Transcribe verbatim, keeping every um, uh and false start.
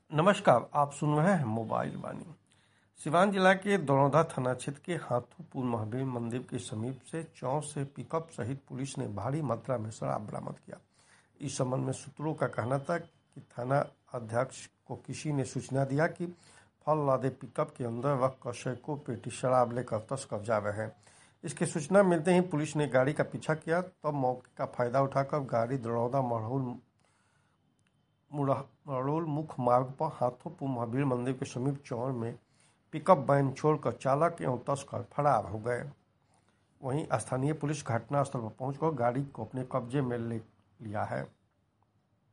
नमस्कार, आप सुन रहे हैं मोबाइल वाणी। सिवान जिला के दरौंदा थाना क्षेत्र के हाथोपुर महावीर मंदिर के समीप से चौंसठ पिकअप सहित पुलिस ने भारी मात्रा में शराब बरामद किया। इस संबंध में सूत्रों का कहना था कि थाना अध्यक्ष को किसी ने सूचना दिया कि फल लादे पिकअप के अंदर रखकर सैकड़ों पेटी शराब लेकर तस्कर जा रहे हैं। इसकी सूचना मिलते ही पुलिस ने गाड़ी का पीछा किया, तब मौके का फायदा उठाकर गाड़ी दरौंदा मरहूल मरहूल मुख्य मार्ग पर हाथोपुर महावीर मंदिर के समीप चौर में पिकअप वैन छोड़कर चालक एवं तस्कर फरार हो गए। वहीं स्थानीय पुलिस घटनास्थल पर पहुंचकर गाड़ी को अपने कब्जे में ले लिया है।